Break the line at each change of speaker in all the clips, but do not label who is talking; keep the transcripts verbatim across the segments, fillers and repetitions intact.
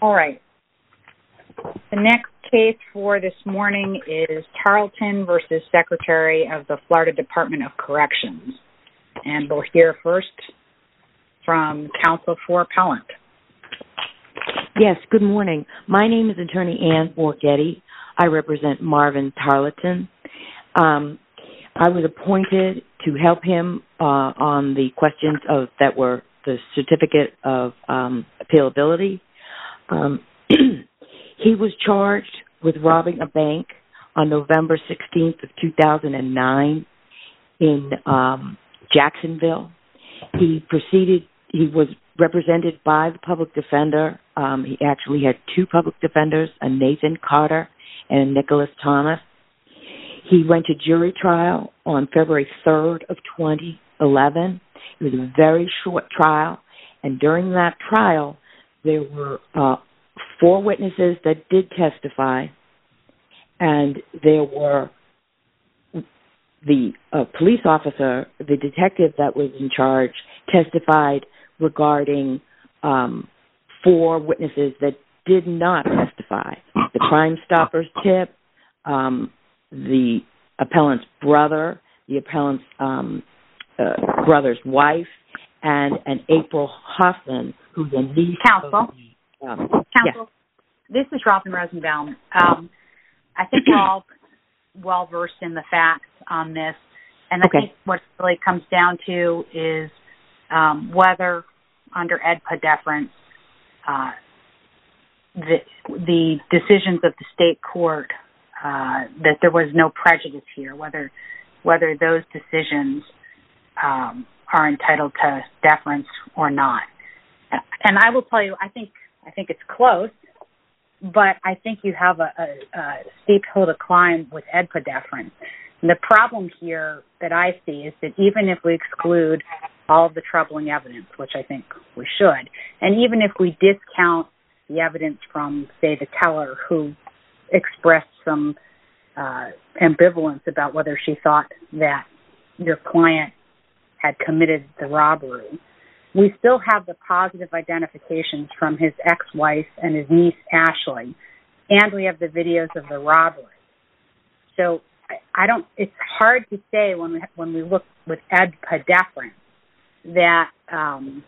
All right. The next case for this morning is Tarleton versus Secretary of the Florida Department of Corrections. And we'll hear first from counsel for appellant.
Yes, good morning. My name is Attorney Ann Borghetti. I represent Marvin Tarleton. Um, I was appointed to help him uh, on the questions of that were the certificate of um, appealability. Um, he was charged with robbing a bank on November sixteenth of two thousand nine in um, Jacksonville. He proceeded, he was represented by the public defender. Um, he actually had two public defenders, a Nathan Carter and a Nicholas Thomas. He went to jury trial on February third of twenty eleven. It was a very short trial, and during that trial, there were uh, four witnesses that did testify, and there were the uh, police officer, the detective that was in charge, testified regarding um, four witnesses that did not testify. The Crime Stoppers tip, um, the appellant's brother, the appellant's um, uh, brother's wife, and an April Hoffman, who's a niece.
Counsel.
Of the, um,
Counsel. Yes. This is Robin Rosenbaum. Um, I think we're all well-versed in the facts on this, and I
okay.
think what it really comes down to is um, whether, under E D P A deference, uh, the, the decisions of the state court, uh, that there was no prejudice here, whether whether those decisions um, are entitled to deference or not. And I will tell you, I think I think it's close, but I think you have a, a, a steep hill to climb with E D P A deference. And the problem here that I see is that even if we exclude all of the troubling evidence, which I think we should, and even if we discount the evidence from, say, the teller who expressed some uh, ambivalence about whether she thought that your client had committed the robbery, we still have the positive identifications from his ex-wife and his niece, Ashley, and we have the videos of the robbery. So I don't, it's hard to say when we, when we look with E D P A deference that, um,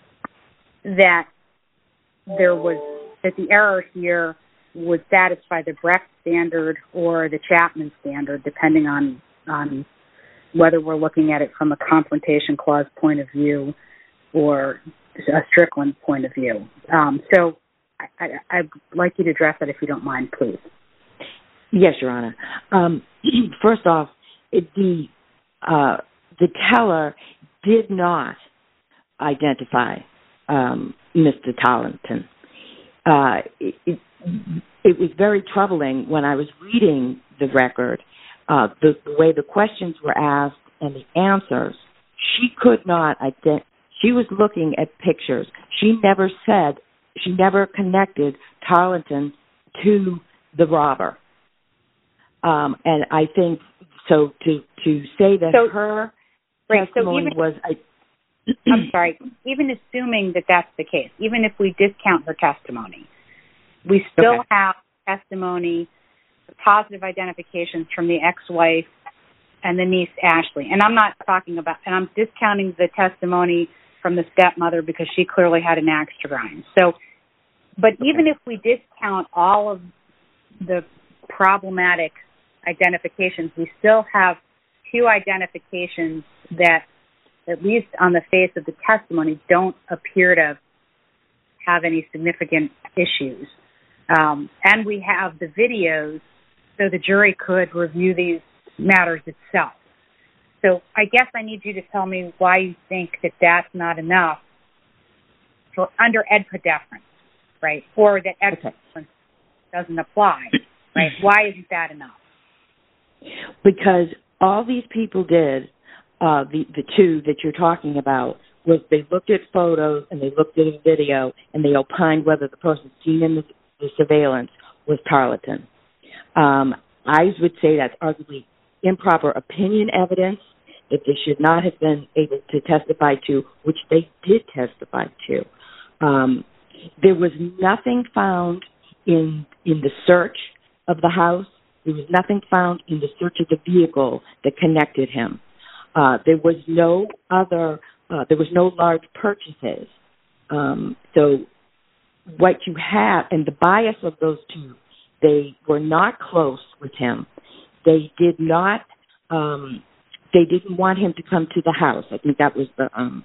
that there was, that the error here would satisfy the Brecht standard or the Chapman standard, depending on, on whether we're looking at it from a confrontation clause point of view or a Strickland point of view. Um, so I, I, I'd like you to address that if you don't mind, please.
Yes, Your Honor. Um, first off, it, the uh, the teller did not identify um, Mister Tarleton. Uh, it, it, it was very troubling when I was reading the record, uh, the, the way the questions were asked and the answers. She could not identify. She was looking at pictures. She never said, she never connected Tarleton to the robber. Um, and I think, so to, to say that
so,
her
right,
testimony
so even,
was... I,
I'm sorry, even assuming that that's the case, even if we discount her testimony, we still
okay.
have testimony, positive identifications from the ex-wife and the niece, Ashley. And I'm not talking about, and I'm discounting the testimony from the stepmother because she clearly had an axe to grind. So, but okay. even if we discount all of the problematic identifications, we still have two identifications that, at least on the face of the testimony, don't appear to have any significant issues. Um, and we have the videos so the jury could review these matters itself. So I guess I need you to tell me why you think that that's not enough for under E D P A deference, right? Or that E D P A
okay.
deference doesn't apply, right? Why isn't that enough?
Because all these people did, uh, the, the two that you're talking about, was they looked at photos and they looked at a video and they opined whether the person seen in the, the surveillance was Tarleton. Um, I would say that's arguably improper opinion evidence that they should not have been able to testify to, which they did testify to. Um, there was nothing found in in the search of the house. There was nothing found in the search of the vehicle that connected him. Uh, there was no other, uh, there was no large purchases. Um, so what you have, and the bias of those two, they were not close with him. They did not, um, they didn't want him to come to the house. I think that was the, um,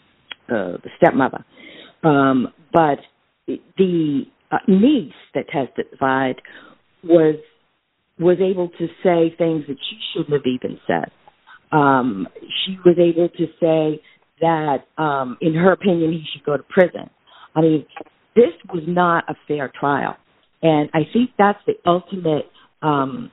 uh, the stepmother. Um, but the uh, niece that testified was was able to say things that she shouldn't have even said. Um, she was able to say that, um, in her opinion, he should go to prison. I mean, this was not a fair trial. And I think that's the ultimate um,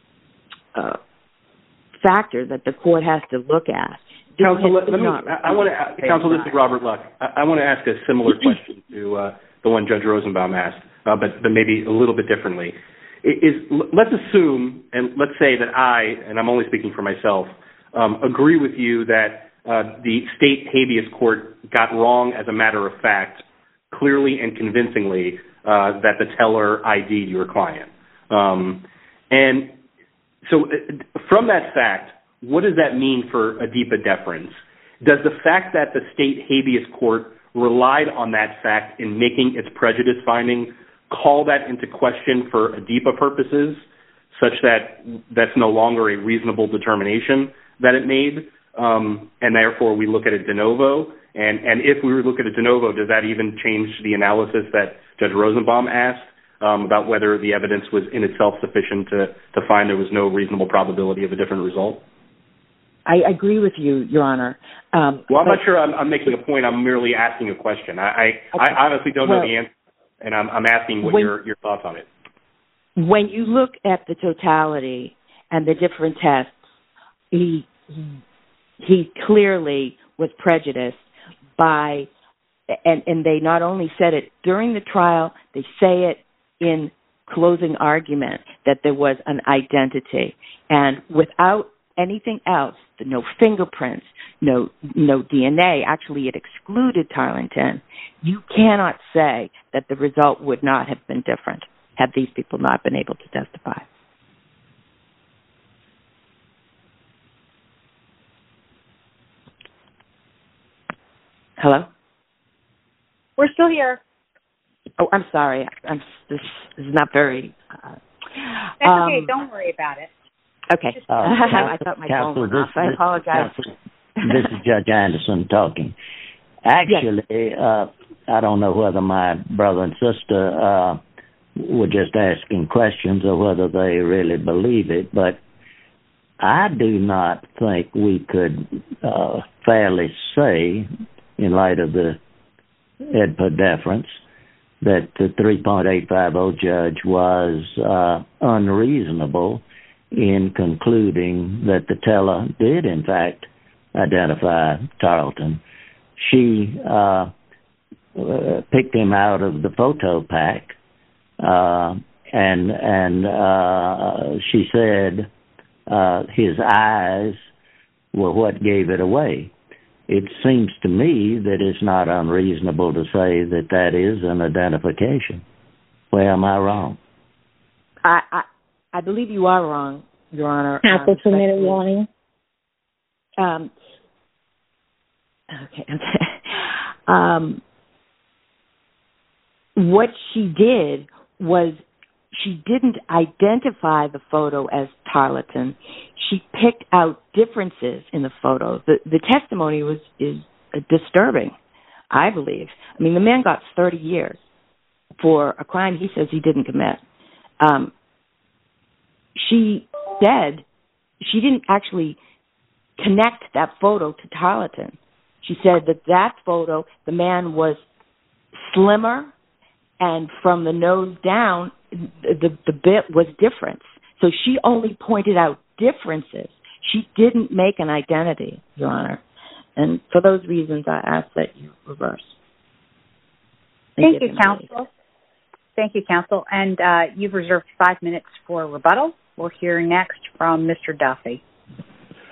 uh, factor that the court has to look at.
Counsel, let, let me, I, I want to, Counsel, this is Robert Luck. I, I want to ask a similar question to uh, the one Judge Rosenbaum asked, uh, but, but maybe a little bit differently. Is, let's assume, and let's say that I, and I'm only speaking for myself, um, agree with you that uh, the state habeas court got wrong as a matter of fact, clearly and convincingly, uh, that the teller I D'd your client. Um, and so from that fact, what does that mean for ADEPA deference? Does the fact that the state habeas court relied on that fact in making its prejudice finding call that into question for ADEPA purposes, such that that's no longer a reasonable determination that it made, um, and therefore we look at it de novo? And, and if we look at it de novo, does that even change the analysis that Judge Rosenbaum asked um, about whether the evidence was in itself sufficient to, to find there was no reasonable probability of a different result?
I agree with you, Your Honor. Um,
well, I'm
but,
not sure I'm, I'm making a point. I'm merely asking a question. I, I, okay. I honestly don't
well,
know the answer. And I'm, I'm asking what
when,
your, your thoughts on it.
When you look at the totality and the different tests, he he, he clearly was prejudiced by, and, and they not only said it during the trial, they say it in closing argument that there was an identity. And without anything else, no fingerprints, no no D N A. Actually, it excluded Tarleton. You cannot say that the result would not have been different had these people not been able to testify. Hello?
We're still here.
Oh, I'm sorry. I'm, this is not very... Uh,
That's
um,
okay. Don't worry about it.
Okay. Uh, I thought my phone went off. I apologize.
Counsel, this is Judge Anderson talking. Actually, yes. uh, I don't know whether my brother and sister uh, were just asking questions or whether they really believe it, but I do not think we could uh, fairly say, in light of the ADEPA deference, that the three point eight five oh judge was uh, unreasonable in concluding that the teller did, in fact, identify Tarleton. She uh, uh, picked him out of the photo pack, uh, and and uh, she said uh, his eyes were what gave it away. It seems to me that it's not unreasonable to say that that is an identification. Where am I wrong?
I... I I believe you are wrong, Your Honor.
Counsel, two minute warning.
Um, okay. um, what she did was she didn't identify the photo as Tarleton. She picked out differences in the photo. The, the testimony was is disturbing, I believe. I mean, the man got thirty years for a crime he says he didn't commit. Um, She said she didn't actually connect that photo to Tarleton. She said that that photo, the man was slimmer, and from the nose down, the, the bit was different. So she only pointed out differences. She didn't make an identity, Your Honor. And for those reasons, I ask that you reverse.
Thank you, counsel. Thank you, counsel. And uh, you've reserved five minutes for rebuttal. We'll hear next from Mister Duffy.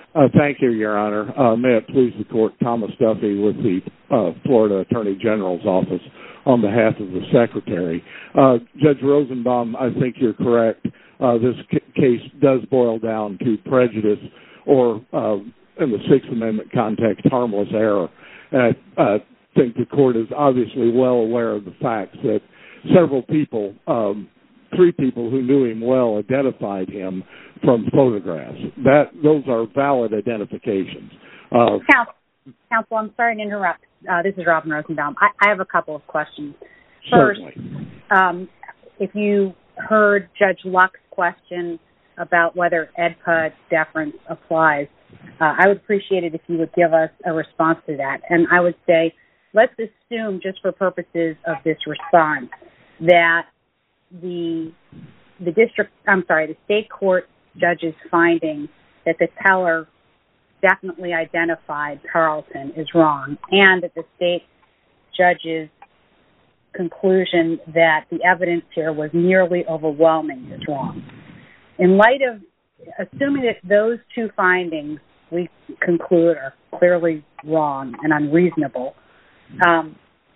Uh, thank you, Your Honor. Uh, may it please the Court, Thomas Duffy with the uh, Florida Attorney General's Office on behalf of the Secretary. Uh, Judge Rosenbaum, I think you're correct. Uh, this c- case does boil down to prejudice or, uh, in the Sixth Amendment context, harmless error. And I uh, think the Court is obviously well aware of the facts that several people, um, three people who knew him well, identified him from photographs. That those are valid identifications. Uh,
Counsel, Counsel, I'm sorry to interrupt. Uh, this is Robin Rosenbaum. I, I have a couple of questions. First,
certainly.
Um, if you heard Judge Luck's question about whether E D P A deference applies, uh, I would appreciate it if you would give us a response to that. And I would say, let's assume, just for purposes of this response, that the the district, I'm sorry, the state court judge's finding that the teller definitely identified Tarleton is wrong, and that the state judge's conclusion that the evidence here was nearly overwhelming is wrong. In light of, assuming that those two findings we conclude are clearly wrong and unreasonable, um,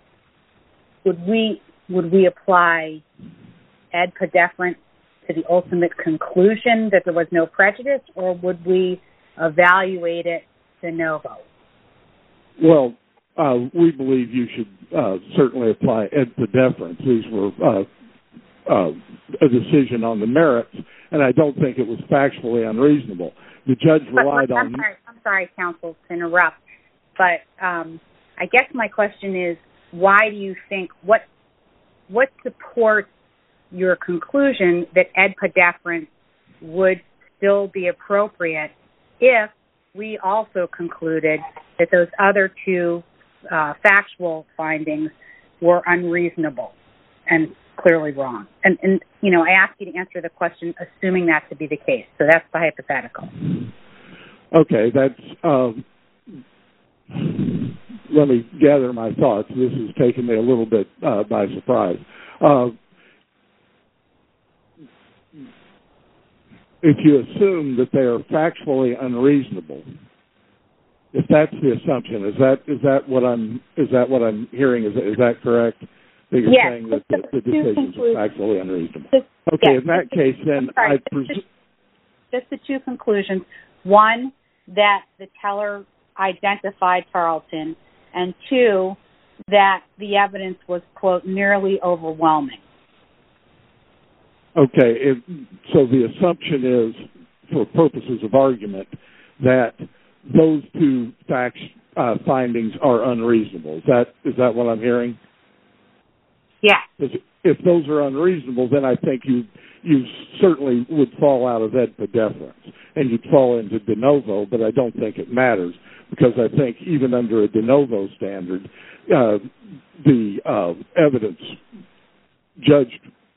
would we would we apply E D P A deference to the ultimate conclusion that there was no prejudice, or would we evaluate it de novo?
Well, uh, we believe you should uh, certainly apply E D P A deference. These were uh, uh, a decision on the merits, and I don't think it was factually unreasonable. The judge relied
but, but,
on...
I'm sorry, I'm sorry, counsel, to interrupt, but um, I guess my question is, why do you think, what what supports your conclusion that E D P A deference would still be appropriate if we also concluded that those other two uh, factual findings were unreasonable and clearly wrong? And, and, you know, I ask you to answer the question assuming that to be the case. So that's the hypothetical.
Okay, that's... Um, let me gather my thoughts. This has taken me a little bit uh, by surprise. Uh, if you assume that they are factually unreasonable, if that's the assumption, is that is that what I'm is that what I'm hearing? Is is that correct? That you're
yes,
saying that the, the decisions are factually unreasonable.
Just,
okay,
yes,
in that
just,
case, then
sorry,
I
just,
presume
just the two conclusions: one, that the teller identified Tarleton, and two, that the evidence was, quote, nearly overwhelming.
Okay, it, so the assumption is, for purposes of argument, that those two facts uh, findings are unreasonable. Is that is that what I'm hearing?
Yeah.
If, if those are unreasonable, then I think you you certainly would fall out of E D P A deference, and you'd fall into de novo, but I don't think it matters, because I think even under a de novo standard, uh, the uh, evidence judged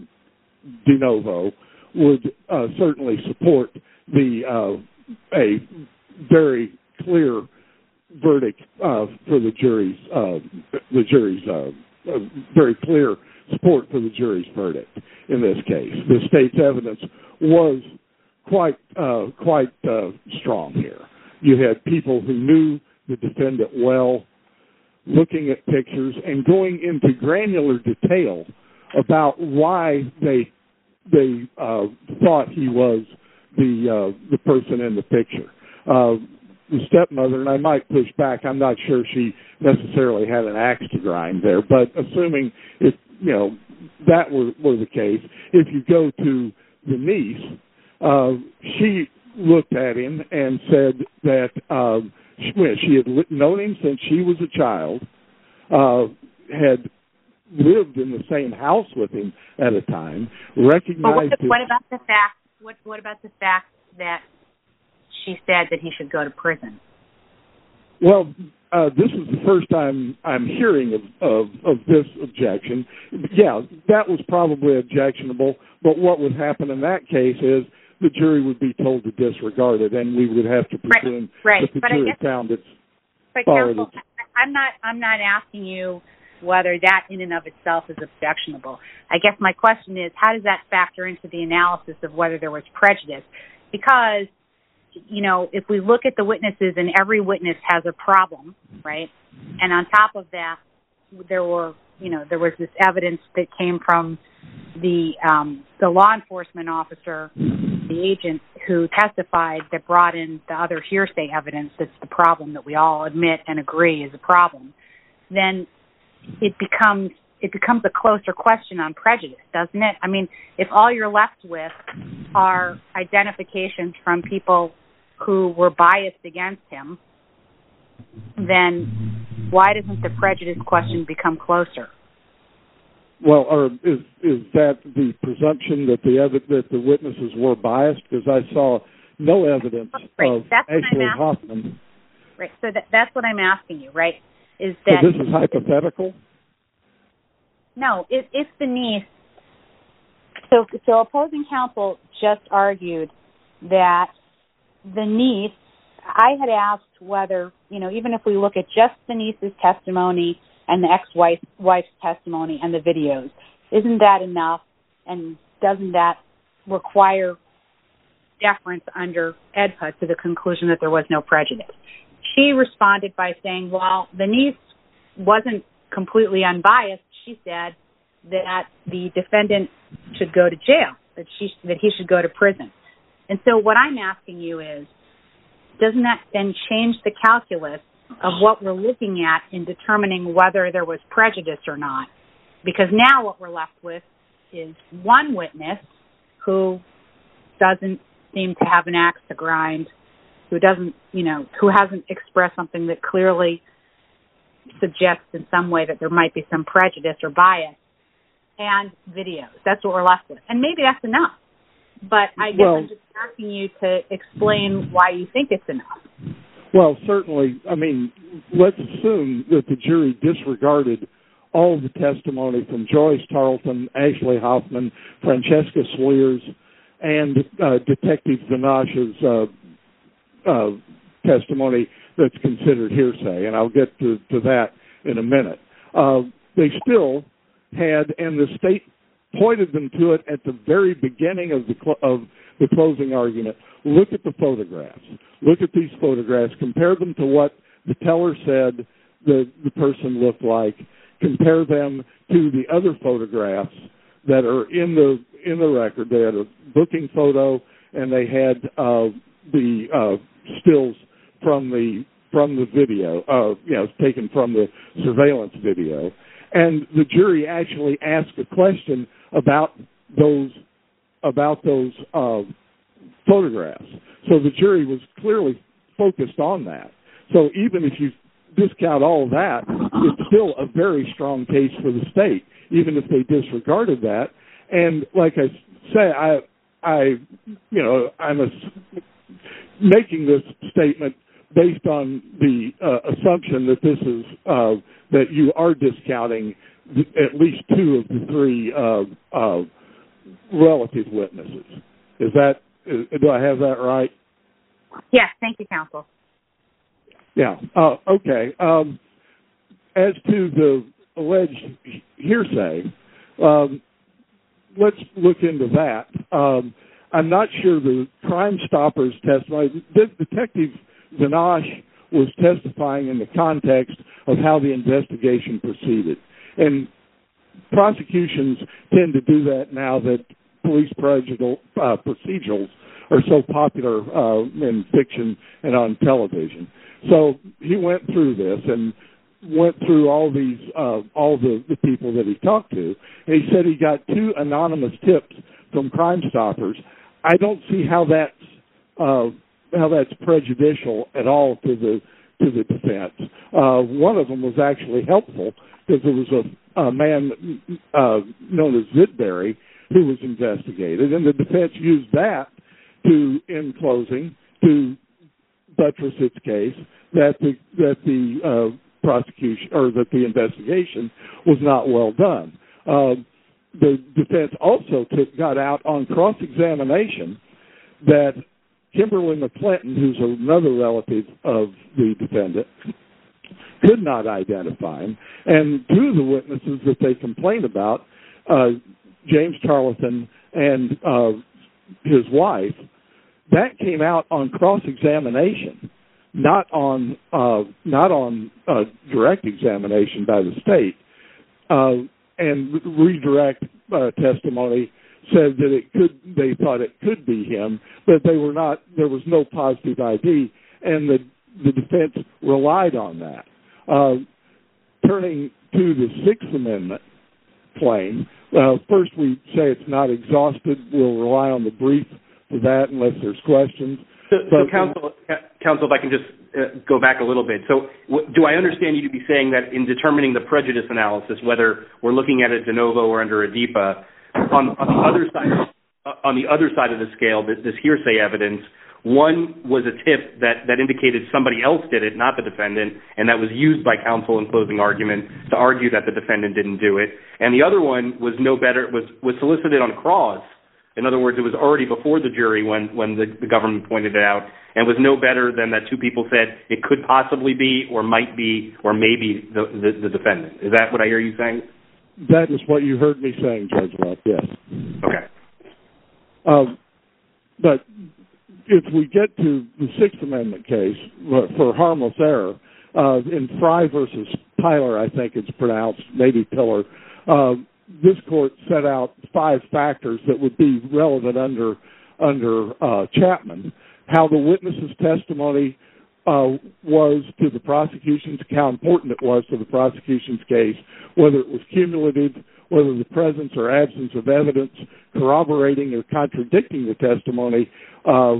de novo would uh, certainly support the uh, a very clear verdict uh, for the jury's uh, the jury's uh, uh, very clear support for the jury's verdict in this case. The state's evidence was quite uh, quite uh, strong here. You had people who knew the defendant well, looking at pictures and going into granular detail about why they they uh, thought he was the uh, the person in the picture. Uh, the stepmother, and I might push back, I'm not sure she necessarily had an axe to grind there, but assuming if you know that were, were the case, if you go to the niece, uh, she looked at him and said that um, she, she had known him since she was a child, uh, had lived in the same house with him at a time, recognized
what,
his...
what about the fact what what about the fact that she said that he should go to prison?
Well, uh, this is the first time I'm hearing of, of, of this objection. Yeah, that was probably objectionable, but what would happen in that case is the jury would be told to disregard it, and we would have to presume
right, right.
that the
but
jury
guess,
found it's
but counsel, I'm not I'm not asking you whether that in and of itself is objectionable. I guess my question is, how does that factor into the analysis of whether there was prejudice? Because you know, if we look at the witnesses and every witness has a problem, right? And on top of that, there were, you know, there was this evidence that came from the um, the law enforcement officer, the agent who testified that brought in the other hearsay evidence that's the problem that we all admit and agree is a problem, then it becomes it becomes a closer question on prejudice, doesn't it? I mean, if all you're left with are identifications from people who were biased against him, then why doesn't the prejudice question become closer?
Well, or is is that the presumption that the ev- that the witnesses were biased? Because I saw no evidence
right.
of
that's
Ashley Hoffman.
Right. So that, that's what I'm asking you. Right? Is that
so this is hypothetical?
No. If, if the niece, so so opposing counsel just argued that the niece. I had asked whether, you know, even if we look at just the niece's testimony and the ex-wife wife's testimony and the videos, isn't that enough? And doesn't that require deference under E D P A to the conclusion that there was no prejudice? She responded by saying, well, the niece wasn't completely unbiased. She said that the defendant should go to jail, that she that he should go to prison. And so what I'm asking you is, doesn't that then change the calculus of what we're looking at in determining whether there was prejudice or not? Because now what we're left with is one witness who doesn't seem to have an axe to grind, who doesn't, you know, who hasn't expressed something that clearly suggests in some way that there might be some prejudice or bias, and videos. That's what we're left with. And maybe that's enough. But I guess well, I'm just asking you to explain why you think it's enough.
Well, certainly, I mean, let's assume that the jury disregarded all of the testimony from Joyce Tarleton, Ashley Hoffman, Francesca Swears, and uh, Detective Zinash's uh, uh, testimony that's considered hearsay, and I'll get to, to that in a minute. Uh, they still had, and the state pointed them to it at the very beginning of the cl- of the closing argument. Look at the photographs. Look at these photographs. Compare them to what the teller said the, the person looked like. Compare them to the other photographs that are in the in the record. They had a booking photo, and they had uh, the uh, stills from the from the video, uh, you know, taken from the surveillance video. And the jury actually asked a question about those about those uh, photographs. So the jury was clearly focused on that. So even if you discount all of that, it's still a very strong case for the state, even if they disregarded that. And like I say, I, I, you know, I'm a, making this statement based on the uh, assumption that this is uh, that you are discounting at least two of the three uh, uh, relative witnesses. Is that is, do I have that right?
Yes, thank you, counsel.
Yeah. Uh, okay. Um, as to the alleged hearsay, um, let's look into that. Um, I'm not sure the Crime Stoppers testimony. Detective Zinash was testifying in the context of how the investigation proceeded. And prosecutions tend to do that now that police procedural, uh, procedurals are so popular uh, in fiction and on television. So he went through this and went through all these, uh, all the, the people that he talked to. And he said he got two anonymous tips from Crime Stoppers. I don't see how that's uh, how that's prejudicial at all to the to the defense. Uh, one of them was actually helpful because there was a, a man uh, known as Zidberry who was investigated, and the defense used that to, in closing, to buttress its case that the that the uh, prosecution or that the investigation was not well done. Uh, the defense also took, got out on cross-examination that Kimberly McClinton, who's another relative of the defendant, could not identify him. And two of the witnesses that they complained about, uh, James Tarleton and uh, his wife, that came out on cross-examination, not on uh, not on uh, direct examination by the state. Uh, and redirect uh, testimony said that it could. They thought it could be him, but they were not. There was no positive I D, and the the defense relied on that. Uh, turning to the Sixth Amendment claim, uh, first we say it's not exhausted. We'll rely on the brief for that unless there's questions.
So, so counsel, counsel, if I can just uh, go back a little bit. So w- do I understand you to be saying that in determining the prejudice analysis, whether we're looking at it de novo or under a D P A, on, on the other side, uh, on the other side of the scale, this, this hearsay evidence, one was a tip that, that indicated somebody else did it, not the defendant, and that was used by counsel in closing argument to argue that the defendant didn't do it. And the other one was no better, was, was solicited on cross. In other words, it was already before the jury when, when the, the government pointed it out, and was no better than that two people said it could possibly be or might be or maybe the, the, the defendant. Is that what I hear you saying?
That is what you heard me saying, Judge Lott, yes.
Okay.
Um, but if we get to the Sixth Amendment case for harmless error, uh, in Fry versus Tyler, I think it's pronounced, maybe Pillar, uh, this court set out five factors that would be relevant under under uh, Chapman. How the witness's testimony uh, was to the prosecution's, how important it was to the prosecution's case, whether it was cumulative, whether the presence or absence of evidence corroborating or contradicting the testimony, uh,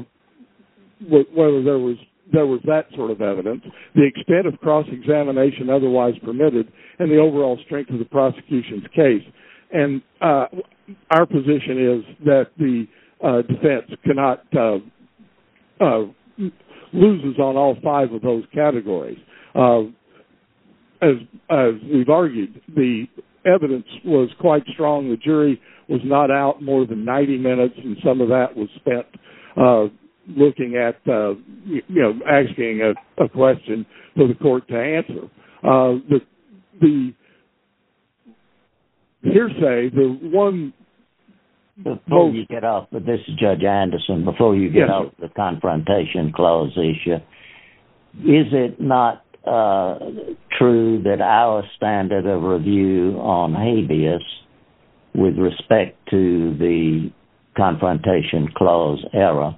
whether there was there was that sort of evidence, the extent of cross-examination otherwise permitted, and the overall strength of the prosecution's case. And uh, our position is that the uh, defense cannot uh, uh, loses on all five of those categories. Uh, as, as we've argued, the evidence was quite strong. The jury was not out more than ninety minutes, and some of that was spent uh, looking at, uh, you know, asking a, a question for the court to answer. Uh, the, the hearsay, the one...
Before most, you get off, but this is Judge Anderson, before you get
yes,
off the confrontation clause issue, is it not uh, true that our standard of review on habeas with respect to the confrontation clause error,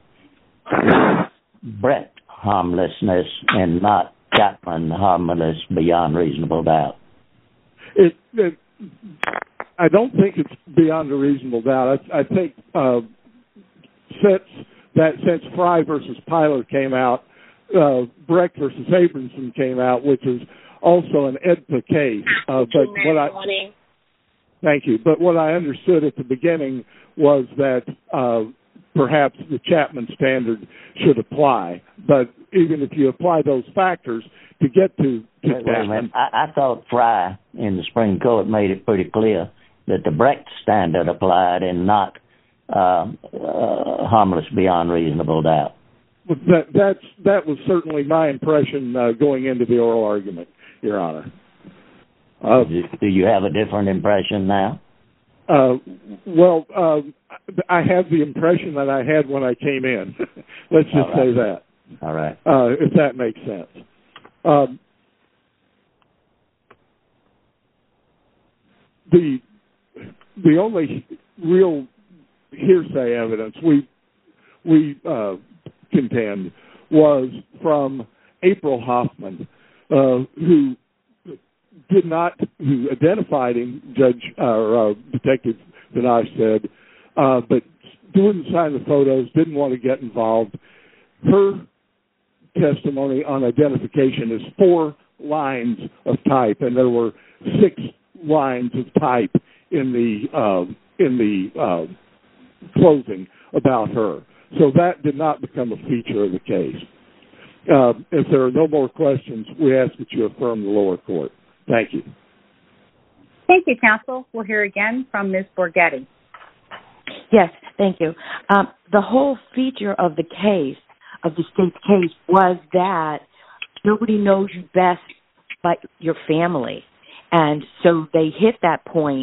Brett harmlessness and not Chapman harmless beyond reasonable doubt?
It, it, I don't think it's beyond a reasonable doubt. I, I think uh, since that since Fry versus Pyler came out, uh, Brecht versus Abramson came out, which is also an E D P A case. Uh, but what I thank you. But what I understood at the beginning was that uh, perhaps the Chapman standard should apply. But even if you apply those factors to get to, to
wait, wait a minute. I, I thought Fry in the Supreme Court made it pretty clear that the Brecht standard applied and not uh, uh, harmless beyond reasonable doubt.
That that's that was certainly my impression uh, going into the oral argument, Your Honor. Uh,
do, do you have a different impression now?
Uh, well, uh, I have the impression that I had when I came in. Let's just
right.
say that.
All right.
Uh, if that makes sense. Um, the the only real hearsay evidence we we uh, contend was from April Hoffman, uh, who did not, who identified him, Judge or uh, Detective Vinash said, uh, but wouldn't sign the photos, didn't want to get involved. Her testimony on identification is four lines of type, and there were six lines of type in the uh, in the uh, closing about her. So that did not become a feature of the case. Uh, if there are no more questions, we ask that you affirm the lower court. Thank you.
Thank you, counsel. We'll hear again from Miz Borghetti.
Yes, thank you. Um, the whole feature of the case, of the state's case, was that nobody knows you best but your family. And so they hit that point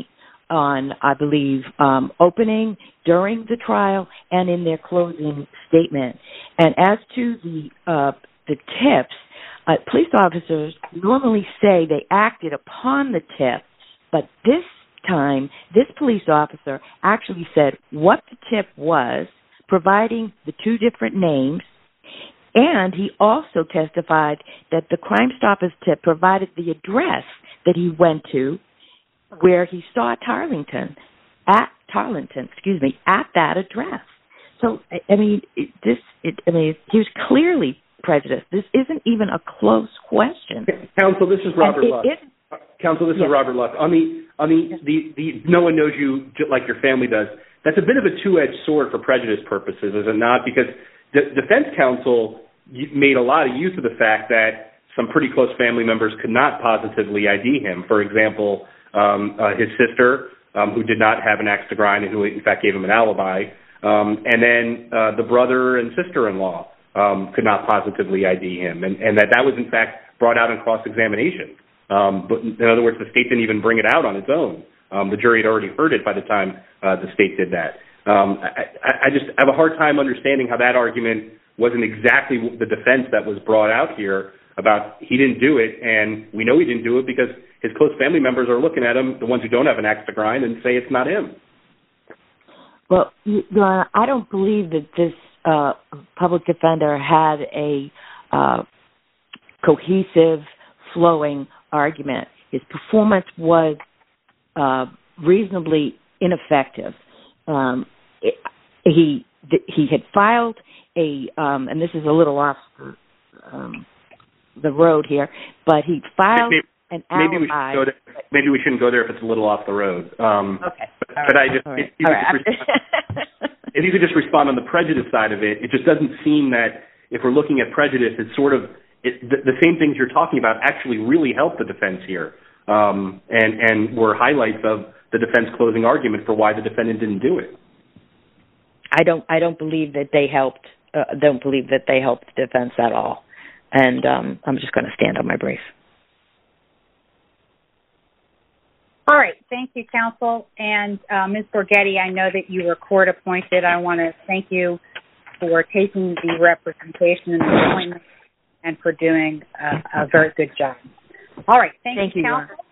on, I believe, um, opening, during the trial, and in their closing statement. And as to the uh, the tips, uh, police officers normally say they acted upon the tip, but this time, this police officer actually said what the tip was, providing the two different names, and he also testified that the Crime Stoppers tip provided the address that he went to where he saw Tarlington, at Tarlington, excuse me, at that address. So, I mean, it, this, it, I mean, he was clearly prejudiced. This isn't even a close question.
Counsel, this is Robert
it,
Luck.
It,
Counsel, this
yes.
is Robert Luck. On the, on the, the, the, no one knows you like your family does. That's a bit of a two-edged sword for prejudice purposes, is it not? Because the defense counsel made a lot of use of the fact that some pretty close family members could not positively I D him. For example, um, uh, his sister, um, who did not have an axe to grind and who, in fact, gave him an alibi, um, and then uh, the brother and sister-in-law um, could not positively I D him, and, and that that was, in fact, brought out in cross-examination. Um, but in other words, the state didn't even bring it out on its own. Um, the jury had already heard it by the time uh, the state did that. Um, I, I just have a hard time understanding how that argument wasn't exactly the defense that was brought out here about he didn't do it, and we know he didn't do it because his close family members are looking at him, the ones who don't have an axe to grind, and say it's not him.
Well, Your Honor, I don't believe that this uh, public defender had a uh, cohesive, flowing argument. His performance was uh, reasonably ineffective. Um, it, he he had filed a, um, and this is a little off um, the road here, but he filed
maybe,
an
maybe
alibi.
We should go there. Maybe we shouldn't go there if it's a little off the road. Um,
okay.
But, but I just,
right.
if, you
right.
respond, if you could just respond on the prejudice side of it, it just doesn't seem that if we're looking at prejudice, it's sort of, it, the, the same things you're talking about actually really help the defense here, um, and, and were highlights of the defense closing argument for why the defendant didn't do it.
I don't. I don't believe that they helped. Uh, don't believe that they helped the defense at all. And um, I'm just going to stand on my brief.
All right. Thank you, counsel. And uh, Miz Borghetti, I know that you were court appointed. I want to thank you for taking the representation and the appointment and for doing a, a very good job. All right. Thank,
thank
you,
you,
counsel.